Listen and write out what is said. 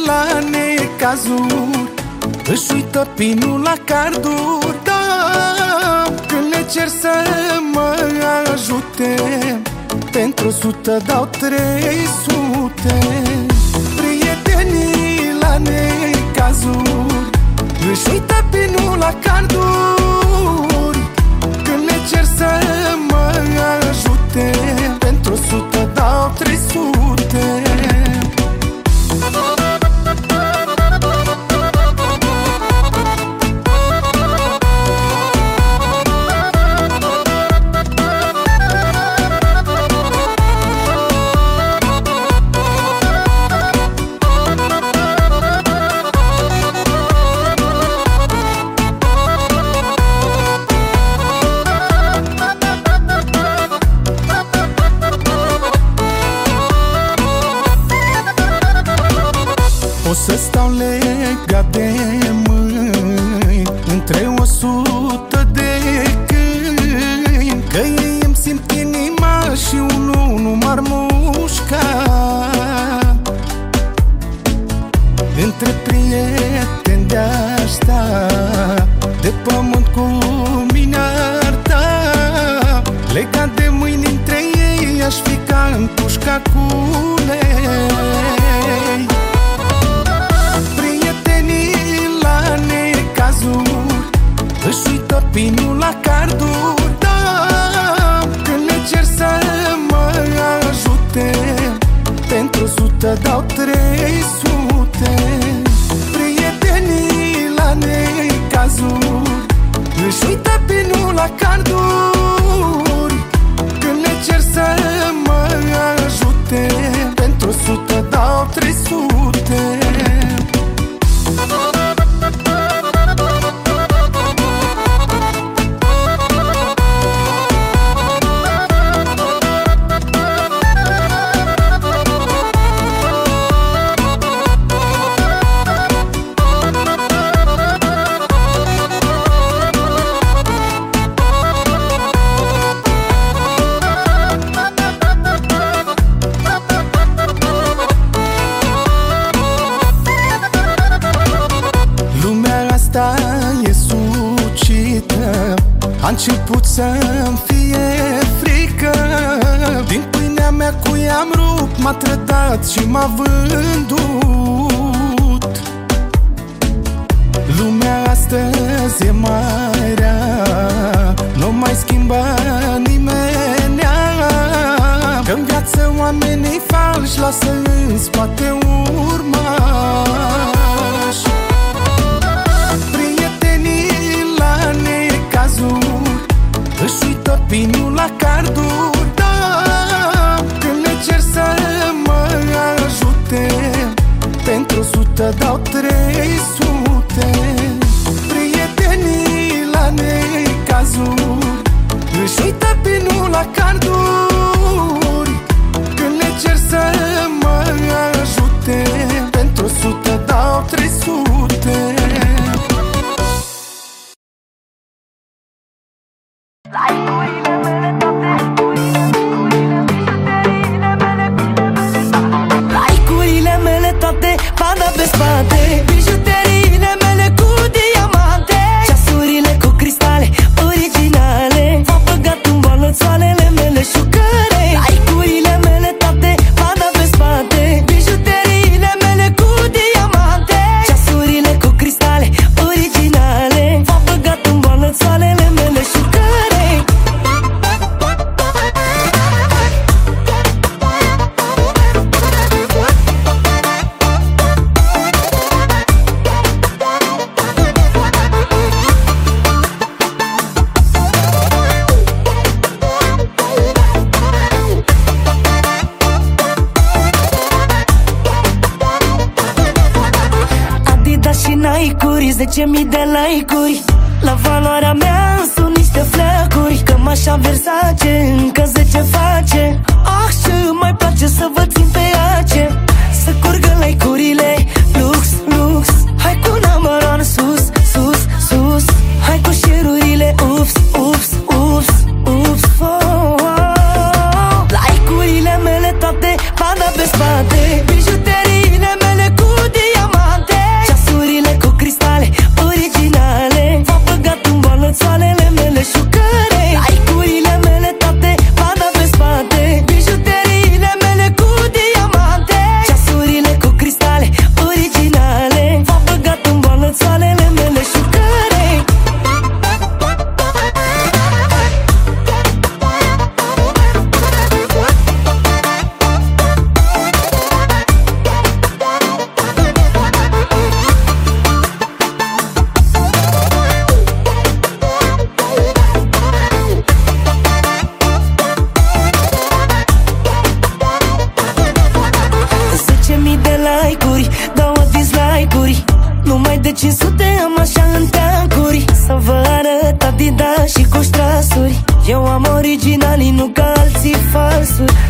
la necazuri își uită pinul la carduri, da. Când le cer să mă ajute, pentru 100 dau 300. Prietenii la necazuri își uită pinul la carduri. Când le cer să mă ajute, pentru 100 dau 300. O să stau legat de mâini între 100 de câini, că ei îmi simt inima și unul nu m-ar mușca. Între prieteni de-aș sta, de pământ cu mine ar da. Legat de mâini între ei, aș fi ca în pușca cu lei. Își uită pinul la carduri, da. Când le cer să mă ajute, pentru 100 dau 300. Prietenii la necazuri își uită pinul la carduri. Când le cer să mă ajute, pentru 100 dau 300. A început să-mi fie frică. Din pâinea mea cu ea-am rupt, m-a trădat și m-a vândut. Lumea astăzi e mai rea, nu mai schimbă nimenea. Că-n viață oamenii falși lasă în spate urmași. Își uită pinul la carduri, da. Când le cer să mă ajute, pentru 100 dau 300. Prietenii la necazuri își uită pinul la carduri. Când le cer să mă ajute, pentru 100 dau 300. Like-urile mele toate, banda pe spate, bijuteriile mele cu diamante, ceasurile cu cristale originale, m-am băgat în bălățoalele mele șucăre. Like-urile mele toate, banda pe spate, bijuteriile mele cu diamante, ceasurile cu cristale originale, m-am băgat în bălățoalele mele șucăre. Și Nike-uri, 10.000 de like-uri, la valoarea mea sunt niște flacuri. Cămașa Versace, încă 10 face. Ah, ce mai place să vă țin pe ace, să curgă like-urile, lux, lux. Hai cu număr sus, sus, sus. Hai cu share-urile, ups, ups, ups, ups, oh, oh. Like-urile mele toate, banda pe spate, bijuteriile mele cu diamante, de 500 am așa în teacuri. Să vă arăt Adidas și cu strasuri. Eu am originalii, nu ca alții falsuri.